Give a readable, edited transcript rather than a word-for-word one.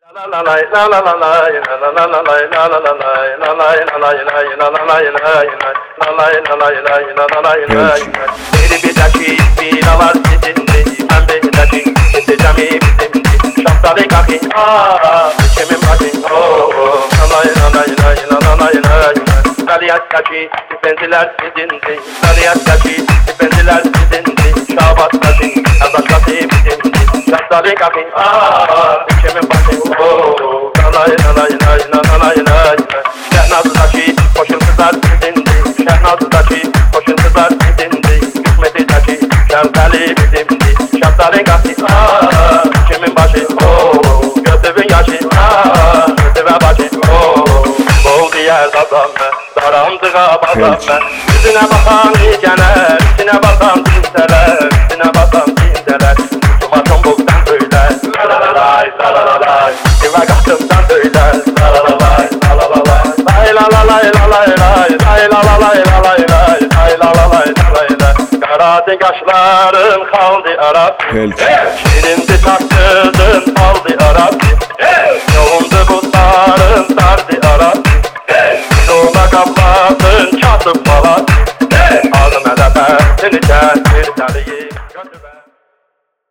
Elbideki binalar sizindi, pembedeki cami bizimdi. Şaftali kaki, içimin başı, Galiyattaki tüfendiler sizindi, Galiyattaki tüfendiler sizindi. Şabat'taki azatları bizimdi. Şaftali kaki, içimin başı, Şehnaz'daki koşun kızlar bizimdi, Şehnaz'daki koşun kızlar bizimdi. Hükmet'teki şeftali bizimdi. Şaftali kaki, içimin başı, götümün yaşı, götüme başı, Boğdu yer kazanma, darandığa bazanma. Yüzüne bakan iyiceler, yüzüne bakan kimseler, yüzüne bakan kimseler. Kutuma tombuktan söyler, lalalalay, lalalalay. Eve kaçtımdan söyler, lalalalay, lalalalay. Lay lalalay, lalalay, lay lalalay, lalalay, lay lalalay, lalalay. Karadın kaşların kaldı Arap, şirindi taktırdın aldı Arap. Yolundu buzların sardı Arap, yoluna kapladın çatıp falan. Aldım elefe seni çekir teliyi götüme.